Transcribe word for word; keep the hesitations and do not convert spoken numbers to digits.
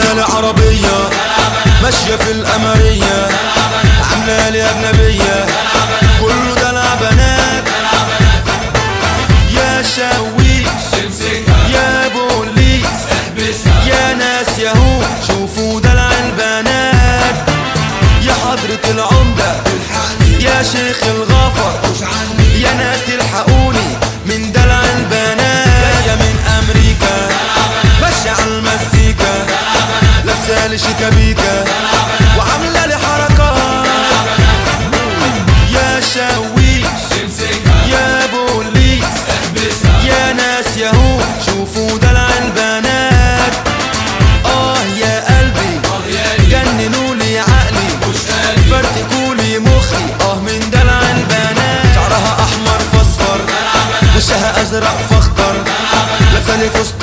عاملة لي عربية ماشية في القمرية، عاملة لي أجنبية كله دلع بنات. يا شاويش يا بوليس يا ناس ياهو شوفوا دلع البنات. يا حضرة العمدة يا شيخ الغفر يا ناس الحقوني من دلع البنات. جاية من أمريكا ماشية على المزيكا، لابسة لي شيكابيكا وعاملة لي حركات. يا شاويش يا بوليس يا ناس ياهو شوفوا دلع البنات. اه يا قلبي جننولي عقلي فرتكولي مخي اه من دلع البنات. شعرها احمر فاصفر وشها ازرق فاخضر، لابسه لي فستان